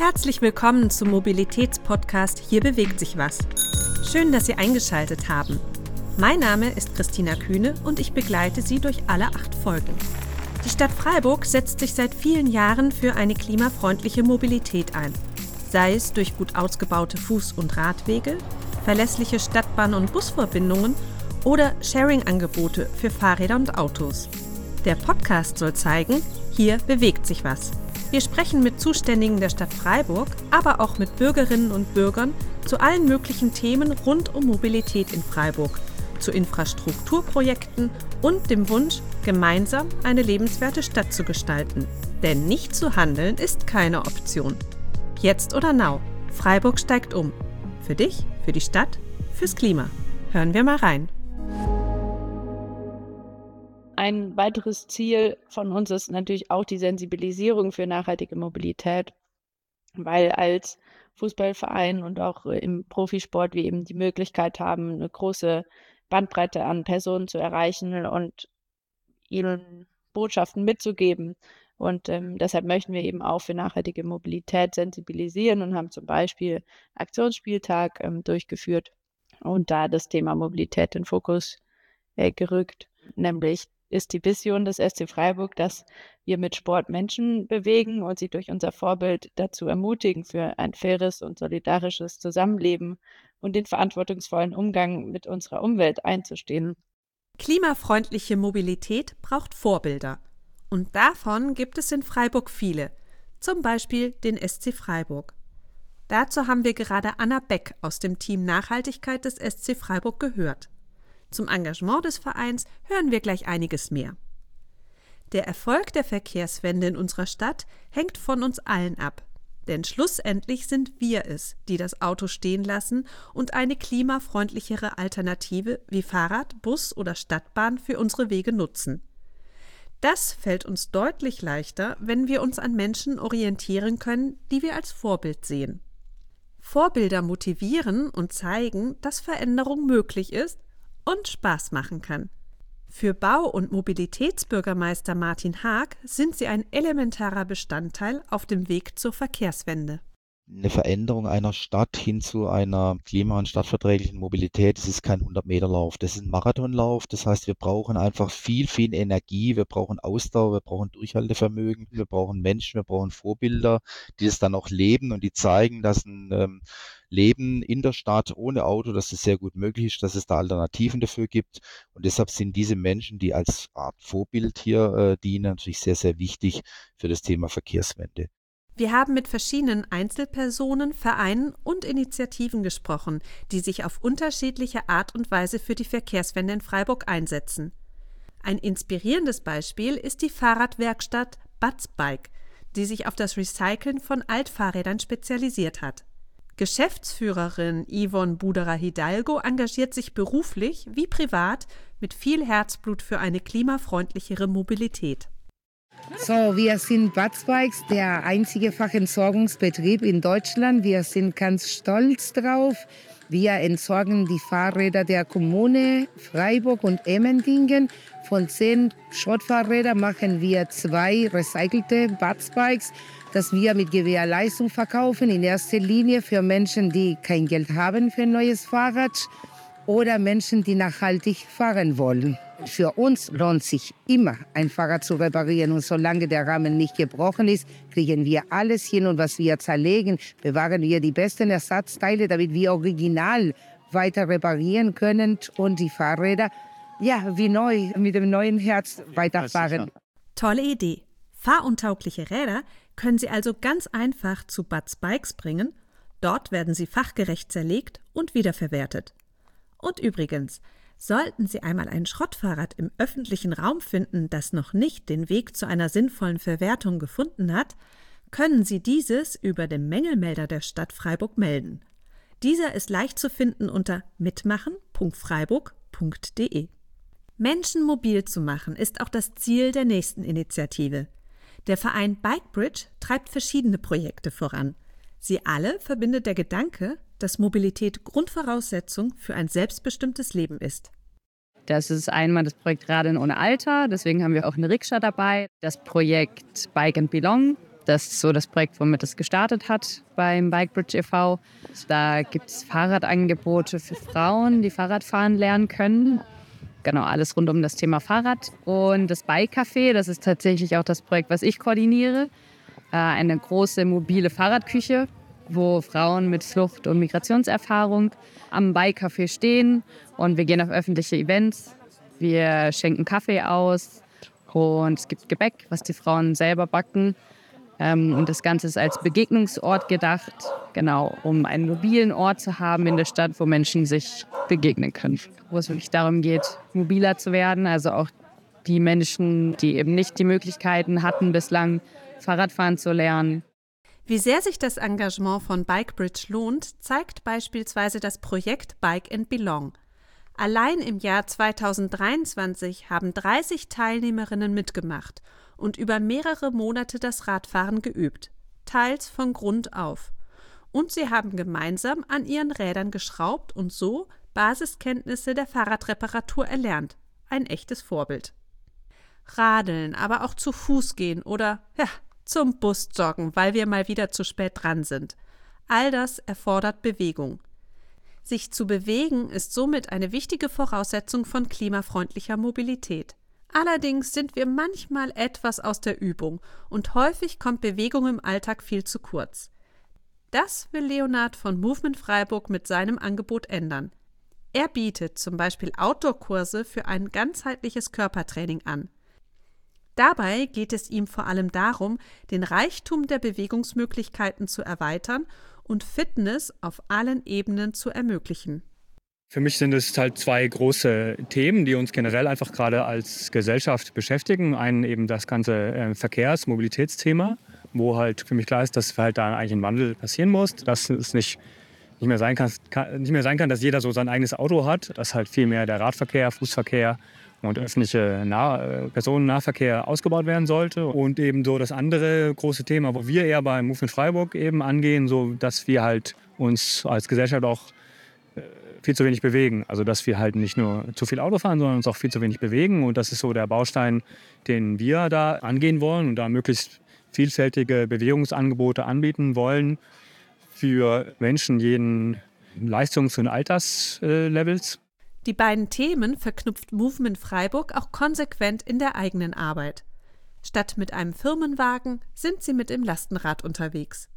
Herzlich willkommen zum Mobilitätspodcast Hier bewegt sich was. Schön, dass Sie eingeschaltet haben. Mein Name ist Christina Kühne und ich begleite Sie durch alle 8 Folgen. Die Stadt Freiburg setzt sich seit vielen Jahren für eine klimafreundliche Mobilität ein. Sei es durch gut ausgebaute Fuß- und Radwege, verlässliche Stadtbahn- und Busverbindungen oder Sharing-Angebote für Fahrräder und Autos. Der Podcast soll zeigen, hier bewegt sich was. Wir sprechen mit Zuständigen der Stadt Freiburg, aber auch mit Bürgerinnen und Bürgern zu allen möglichen Themen rund um Mobilität in Freiburg, zu Infrastrukturprojekten und dem Wunsch, gemeinsam eine lebenswerte Stadt zu gestalten. Denn nicht zu handeln ist keine Option. Jetzt oder now. Freiburg steigt um. Für dich, für die Stadt, fürs Klima. Hören wir mal rein. Ein weiteres Ziel von uns ist natürlich auch die Sensibilisierung für nachhaltige Mobilität, weil als Fußballverein und auch im Profisport wir eben die Möglichkeit haben, eine große Bandbreite an Personen zu erreichen und ihnen Botschaften mitzugeben. Und deshalb möchten wir eben auch für nachhaltige Mobilität sensibilisieren und haben zum Beispiel Aktionsspieltag durchgeführt und da das Thema Mobilität in den Fokus gerückt, nämlich ist die Vision des SC Freiburg, dass wir mit Sport Menschen bewegen und sie durch unser Vorbild dazu ermutigen, für ein faires und solidarisches Zusammenleben und den verantwortungsvollen Umgang mit unserer Umwelt einzustehen. Klimafreundliche Mobilität braucht Vorbilder. Und davon gibt es in Freiburg viele, zum Beispiel den SC Freiburg. Dazu haben wir gerade Anna Beck aus dem Team Nachhaltigkeit des SC Freiburg gehört. Zum Engagement des Vereins hören wir gleich einiges mehr. Der Erfolg der Verkehrswende in unserer Stadt hängt von uns allen ab. Denn schlussendlich sind wir es, die das Auto stehen lassen und eine klimafreundlichere Alternative wie Fahrrad, Bus oder Stadtbahn für unsere Wege nutzen. Das fällt uns deutlich leichter, wenn wir uns an Menschen orientieren können, die wir als Vorbild sehen. Vorbilder motivieren und zeigen, dass Veränderung möglich ist und Spaß machen kann. Für Bau- und Mobilitätsbürgermeister Martin Haag sind sie ein elementarer Bestandteil auf dem Weg zur Verkehrswende. Eine Veränderung einer Stadt hin zu einer klima- und stadtverträglichen Mobilität, das ist kein 100-Meter-Lauf, das ist ein Marathonlauf. Das heißt, wir brauchen einfach viel Energie, wir brauchen Ausdauer, wir brauchen Durchhaltevermögen, wir brauchen Menschen, wir brauchen Vorbilder, die es dann auch leben und die zeigen, dass ein Leben in der Stadt ohne Auto, dass es sehr gut möglich ist, dass es da Alternativen dafür gibt. Und deshalb sind diese Menschen, die als Art Vorbild hier dienen, natürlich sehr, sehr wichtig für das Thema Verkehrswende. Wir haben mit verschiedenen Einzelpersonen, Vereinen und Initiativen gesprochen, die sich auf unterschiedliche Art und Weise für die Verkehrswende in Freiburg einsetzen. Ein inspirierendes Beispiel ist die Fahrradwerkstatt Butzbike, die sich auf das Recyceln von Altfahrrädern spezialisiert hat. Geschäftsführerin Yvonne Buderer-Hidalgo engagiert sich beruflich wie privat mit viel Herzblut für eine klimafreundlichere Mobilität. So, wir sind Butzbikes, der einzige Fachentsorgungsbetrieb in Deutschland. Wir sind ganz stolz drauf. Wir entsorgen die Fahrräder der Kommune Freiburg und Emmendingen. Von 10 Schrottfahrrädern machen wir 2 recycelte Butzbikes, das wir mit Gewährleistung verkaufen. In erster Linie für Menschen, die kein Geld haben für ein neues Fahrrad oder Menschen, die nachhaltig fahren wollen. Für uns lohnt sich immer, ein Fahrrad zu reparieren. Und solange der Rahmen nicht gebrochen ist, kriegen wir alles hin. Und was wir zerlegen, bewahren wir die besten Ersatzteile, damit wir original weiter reparieren können und die Fahrräder, ja, wie neu, mit dem neuen Herz weiterfahren. Tolle Idee. Fahruntaugliche Räder können Sie also ganz einfach zu Butzbikes bringen. Dort werden sie fachgerecht zerlegt und wiederverwertet. Und übrigens, sollten Sie einmal ein Schrottfahrrad im öffentlichen Raum finden, das noch nicht den Weg zu einer sinnvollen Verwertung gefunden hat, können Sie dieses über den Mängelmelder der Stadt Freiburg melden. Dieser ist leicht zu finden unter mitmachen.freiburg.de. Menschen mobil zu machen ist auch das Ziel der nächsten Initiative. Der Verein Bikebridge treibt verschiedene Projekte voran. Sie alle verbindet der Gedanke, dass Mobilität Grundvoraussetzung für ein selbstbestimmtes Leben ist. Das ist einmal das Projekt Radeln ohne Alter, deswegen haben wir auch eine Rikscha dabei. Das Projekt Bike and Belong, Das ist so das Projekt, womit es gestartet hat beim Bikebridge e.V. Da gibt es Fahrradangebote für Frauen, die Fahrradfahren lernen können. Genau, alles rund um das Thema Fahrrad. Und das Bike-Café, das ist tatsächlich auch das Projekt, was ich koordiniere. Eine große mobile Fahrradküche, wo Frauen mit Flucht- und Migrationserfahrung am Bike-Café stehen. Und wir gehen auf öffentliche Events. Wir schenken Kaffee aus und es gibt Gebäck, was die Frauen selber backen. Und das Ganze ist als Begegnungsort gedacht, genau, um einen mobilen Ort zu haben in der Stadt, wo Menschen sich begegnen können. Wo es wirklich darum geht, mobiler zu werden, also auch die Menschen, die eben nicht die Möglichkeiten hatten, bislang Fahrradfahren zu lernen. Wie sehr sich das Engagement von Bikebridge lohnt, zeigt beispielsweise das Projekt Bike and Belong. Allein im Jahr 2023 haben 30 Teilnehmerinnen mitgemacht und über mehrere Monate das Radfahren geübt, teils von Grund auf. Und sie haben gemeinsam an ihren Rädern geschraubt und so Basiskenntnisse der Fahrradreparatur erlernt. Ein echtes Vorbild. Radeln, aber auch zu Fuß gehen oder zum Bus joggen, weil wir mal wieder zu spät dran sind. All das erfordert Bewegung. Sich zu bewegen ist somit eine wichtige Voraussetzung von klimafreundlicher Mobilität. Allerdings sind wir manchmal etwas aus der Übung und häufig kommt Bewegung im Alltag viel zu kurz. Das will Leonhard von Movement Freiburg mit seinem Angebot ändern. Er bietet zum Beispiel Outdoor-Kurse für ein ganzheitliches Körpertraining an. Dabei geht es ihm vor allem darum, den Reichtum der Bewegungsmöglichkeiten zu erweitern und Fitness auf allen Ebenen zu ermöglichen. Für mich sind es halt zwei große Themen, die uns generell einfach gerade als Gesellschaft beschäftigen. Einen eben das ganze Mobilitätsthema, wo halt für mich klar ist, dass halt da eigentlich ein Wandel passieren muss. Dass es nicht mehr sein kann, dass jeder so sein eigenes Auto hat, dass halt viel mehr der Radverkehr, Fußverkehr und öffentliche Personennahverkehr ausgebaut werden sollte. Und eben so das andere große Thema, wo wir eher beim Movement Freiburg eben angehen, so dass wir halt uns als Gesellschaft auch viel zu wenig bewegen. Also dass wir halt nicht nur zu viel Auto fahren, sondern uns auch viel zu wenig bewegen. Und das ist so der Baustein, den wir da angehen wollen und da möglichst vielfältige Bewegungsangebote anbieten wollen für Menschen jeden Leistungs- und Alterslevels. Die beiden Themen verknüpft Movement Freiburg auch konsequent in der eigenen Arbeit. Statt mit einem Firmenwagen sind sie mit dem Lastenrad unterwegs.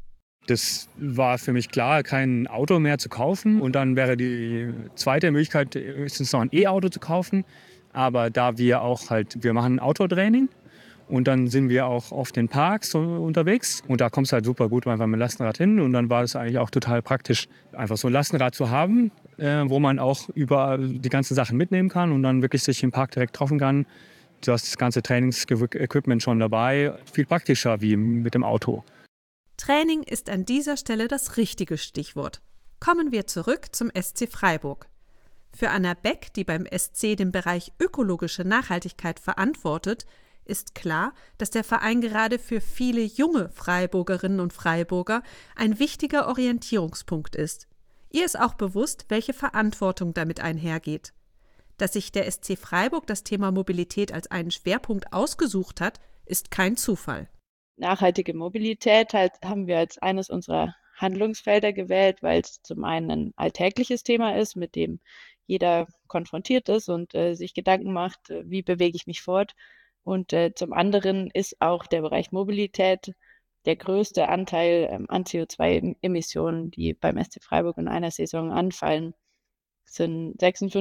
Das war für mich klar, kein Auto mehr zu kaufen. Und dann wäre die zweite Möglichkeit, höchstens noch ein E-Auto zu kaufen. Aber da wir machen Outdoor-Training und dann sind wir auch auf den Parks unterwegs. Und da kommst du halt super gut einfach mit dem Lastenrad hin. Und dann war es eigentlich auch total praktisch, einfach so ein Lastenrad zu haben, wo man auch über die ganzen Sachen mitnehmen kann und dann wirklich sich im Park direkt treffen kann. Du hast das ganze Trainingsequipment schon dabei. Viel praktischer wie mit dem Auto. Training ist an dieser Stelle das richtige Stichwort. Kommen wir zurück zum SC Freiburg. Für Anna Beck, die beim SC den Bereich ökologische Nachhaltigkeit verantwortet, ist klar, dass der Verein gerade für viele junge Freiburgerinnen und Freiburger ein wichtiger Orientierungspunkt ist. Ihr ist auch bewusst, welche Verantwortung damit einhergeht. Dass sich der SC Freiburg das Thema Mobilität als einen Schwerpunkt ausgesucht hat, ist kein Zufall. Nachhaltige Mobilität haben wir als eines unserer Handlungsfelder gewählt, weil es zum einen ein alltägliches Thema ist, mit dem jeder konfrontiert ist und sich Gedanken macht, wie bewege ich mich fort. Und zum anderen ist auch der Bereich Mobilität der größte Anteil an CO2-Emissionen, die beim SC Freiburg in einer Saison anfallen. Es sind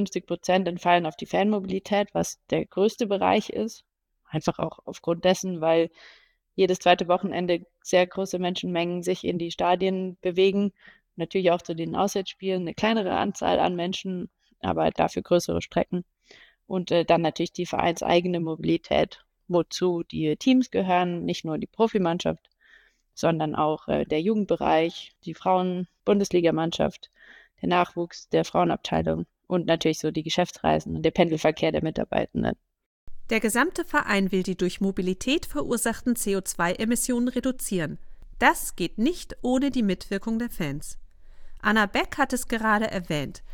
56% entfallen auf die Fernmobilität, was der größte Bereich ist. Einfach auch aufgrund dessen, weil jedes zweite Wochenende sehr große Menschenmengen sich in die Stadien bewegen. Natürlich auch zu den Auswärtsspielen eine kleinere Anzahl an Menschen, aber dafür größere Strecken. Und dann natürlich die vereinseigene Mobilität, wozu die Teams gehören, nicht nur die Profimannschaft, sondern auch der Jugendbereich, die Frauen-Bundesligamannschaft, der Nachwuchs der Frauenabteilung und natürlich so die Geschäftsreisen und der Pendelverkehr der Mitarbeitenden. Der gesamte Verein will die durch Mobilität verursachten CO2-Emissionen reduzieren. Das geht nicht ohne die Mitwirkung der Fans. Anna Beck hat es gerade erwähnt.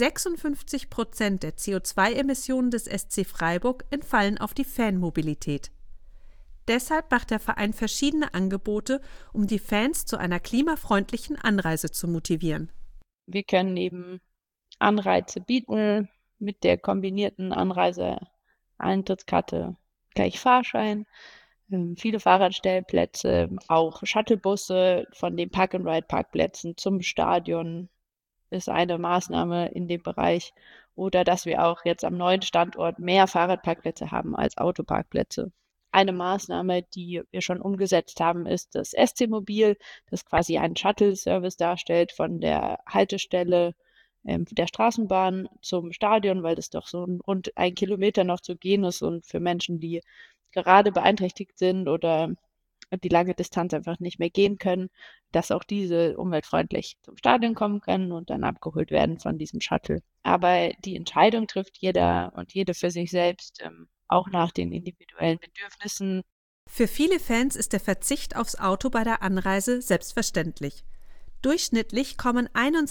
56% der CO2-Emissionen des SC Freiburg entfallen auf die Fanmobilität. Deshalb macht der Verein verschiedene Angebote, um die Fans zu einer klimafreundlichen Anreise zu motivieren. Wir können eben Anreize bieten mit der kombinierten Anreise-Eintrittskarte gleich Fahrschein, viele Fahrradstellplätze, auch Shuttlebusse von den Park-and-Ride-Parkplätzen zum Stadion ist eine Maßnahme in dem Bereich. Oder dass wir auch jetzt am neuen Standort mehr Fahrradparkplätze haben als Autoparkplätze. Eine Maßnahme, die wir schon umgesetzt haben, ist das SC-Mobil, das quasi einen Shuttle-Service darstellt von der Haltestelle der Straßenbahn zum Stadion, weil das doch so rund 1 Kilometer noch zu gehen ist und für Menschen, die gerade beeinträchtigt sind oder die lange Distanz einfach nicht mehr gehen können, dass auch diese umweltfreundlich zum Stadion kommen können und dann abgeholt werden von diesem Shuttle. Aber die Entscheidung trifft jeder und jede für sich selbst, auch nach den individuellen Bedürfnissen. Für viele Fans ist der Verzicht aufs Auto bei der Anreise selbstverständlich. Durchschnittlich kommen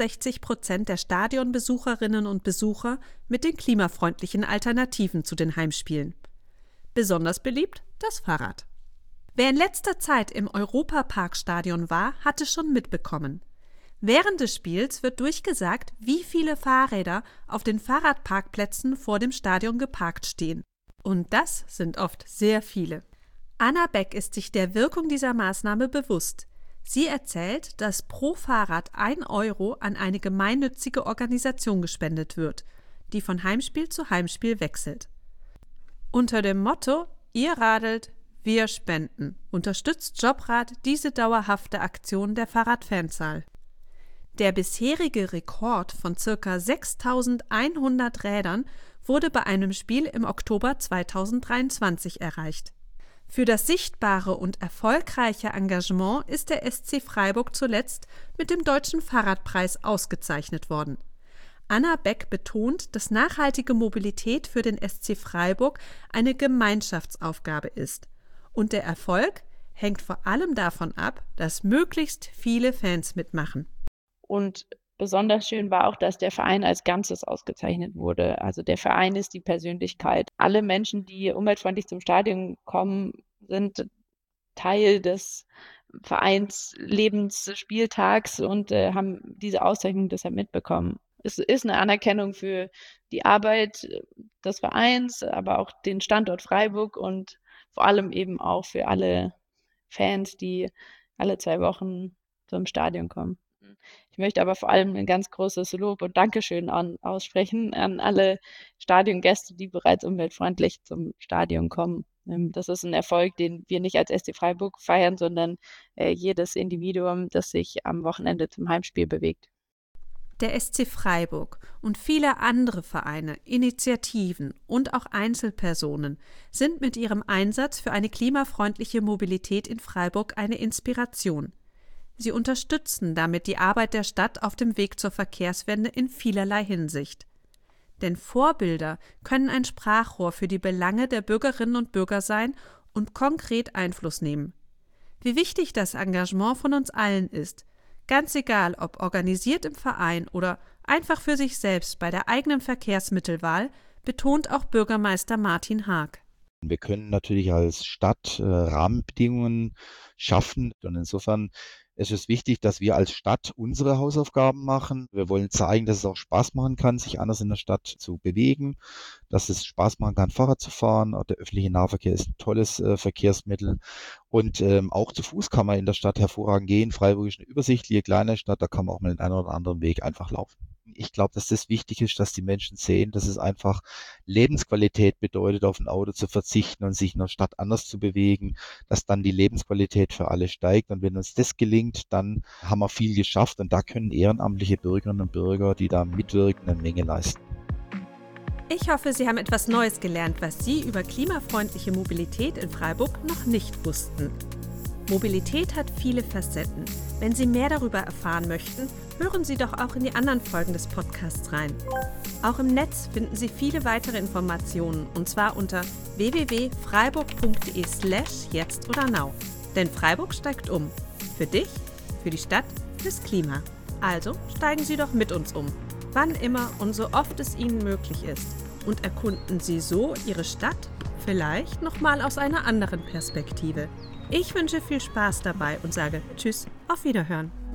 61% der Stadionbesucherinnen und Besucher mit den klimafreundlichen Alternativen zu den Heimspielen. Besonders beliebt das Fahrrad. Wer in letzter Zeit im Europaparkstadion war, hat es schon mitbekommen. Während des Spiels wird durchgesagt, wie viele Fahrräder auf den Fahrradparkplätzen vor dem Stadion geparkt stehen. Und das sind oft sehr viele. Anna Beck ist sich der Wirkung dieser Maßnahme bewusst. Sie erzählt, dass pro Fahrrad 1 Euro an eine gemeinnützige Organisation gespendet wird, die von Heimspiel zu Heimspiel wechselt. Unter dem Motto „Ihr radelt, wir spenden“ unterstützt Jobrad diese dauerhafte Aktion der Fahrradfanzahl. Der bisherige Rekord von ca. 6.100 Rädern wurde bei einem Spiel im Oktober 2023 erreicht. Für das sichtbare und erfolgreiche Engagement ist der SC Freiburg zuletzt mit dem Deutschen Fahrradpreis ausgezeichnet worden. Anna Beck betont, dass nachhaltige Mobilität für den SC Freiburg eine Gemeinschaftsaufgabe ist. Und der Erfolg hängt vor allem davon ab, dass möglichst viele Fans mitmachen. Und besonders schön war auch, dass der Verein als Ganzes ausgezeichnet wurde. Also der Verein ist die Persönlichkeit. Alle Menschen, die umweltfreundlich zum Stadion kommen, sind Teil des Vereinslebensspieltags und haben diese Auszeichnung deshalb mitbekommen. Es ist eine Anerkennung für die Arbeit des Vereins, aber auch den Standort Freiburg und vor allem eben auch für alle Fans, die alle 2 Wochen zum Stadion kommen. Ich möchte aber vor allem ein ganz großes Lob und Dankeschön aussprechen an alle Stadiongäste, die bereits umweltfreundlich zum Stadion kommen. Das ist ein Erfolg, den wir nicht als SC Freiburg feiern, sondern jedes Individuum, das sich am Wochenende zum Heimspiel bewegt. Der SC Freiburg und viele andere Vereine, Initiativen und auch Einzelpersonen sind mit ihrem Einsatz für eine klimafreundliche Mobilität in Freiburg eine Inspiration. Sie unterstützen damit die Arbeit der Stadt auf dem Weg zur Verkehrswende in vielerlei Hinsicht. Denn Vorbilder können ein Sprachrohr für die Belange der Bürgerinnen und Bürger sein und konkret Einfluss nehmen. Wie wichtig das Engagement von uns allen ist, ganz egal ob organisiert im Verein oder einfach für sich selbst bei der eigenen Verkehrsmittelwahl, betont auch Bürgermeister Martin Haag. Wir können natürlich als Stadt Rahmenbedingungen schaffen und insofern ist es wichtig, dass wir als Stadt unsere Hausaufgaben machen. Wir wollen zeigen, dass es auch Spaß machen kann, sich anders in der Stadt zu bewegen, dass es Spaß machen kann, Fahrrad zu fahren. Auch der öffentliche Nahverkehr ist ein tolles Verkehrsmittel und auch zu Fuß kann man in der Stadt hervorragend gehen. Freiburg ist eine übersichtliche kleine Stadt, da kann man auch mal den einen oder anderen Weg einfach laufen. Ich glaube, dass das wichtig ist, dass die Menschen sehen, dass es einfach Lebensqualität bedeutet, auf ein Auto zu verzichten und sich in der Stadt anders zu bewegen, dass dann die Lebensqualität für alle steigt. Und wenn uns das gelingt, dann haben wir viel geschafft. Und da können ehrenamtliche Bürgerinnen und Bürger, die da mitwirken, eine Menge leisten. Ich hoffe, Sie haben etwas Neues gelernt, was Sie über klimafreundliche Mobilität in Freiburg noch nicht wussten. Mobilität hat viele Facetten. Wenn Sie mehr darüber erfahren möchten, hören Sie doch auch in die anderen Folgen des Podcasts rein. Auch im Netz finden Sie viele weitere Informationen und zwar unter www.freiburg.de/jetzt oder now. Denn Freiburg steigt um. Für dich, für die Stadt, fürs Klima. Also steigen Sie doch mit uns um. Wann immer und so oft es Ihnen möglich ist. Und erkunden Sie so Ihre Stadt, Vielleicht nochmal aus einer anderen Perspektive. Ich wünsche viel Spaß dabei und sage Tschüss, auf Wiederhören.